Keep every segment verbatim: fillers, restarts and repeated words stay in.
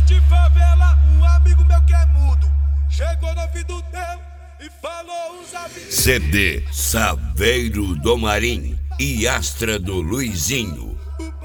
de favela, um amigo meu que é mudo chegou no ouvido dele e falou uns avisos. C D Saveiro do Marim e Astra do Luizinho.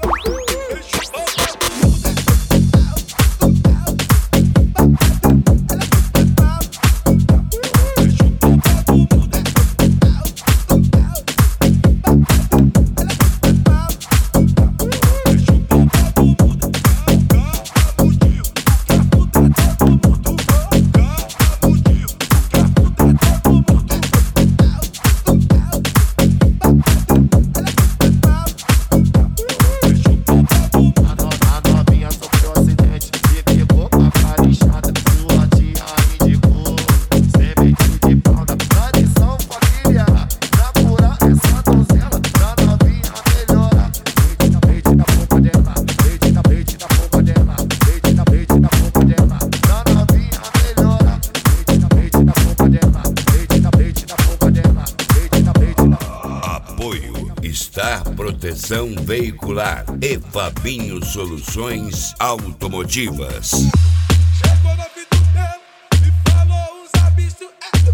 Star Proteção Veicular e Fabinho Soluções Automotivas. Chegou no ouvido dele e falou uns abistos.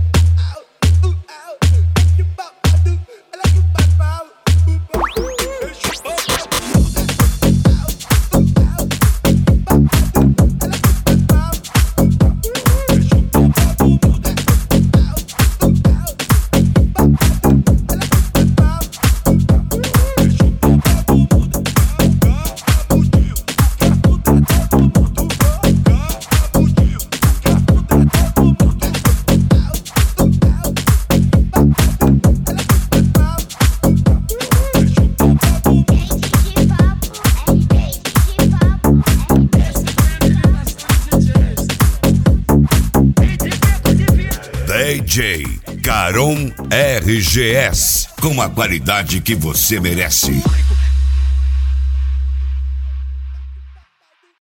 D J Caron R G S, com a qualidade que você merece.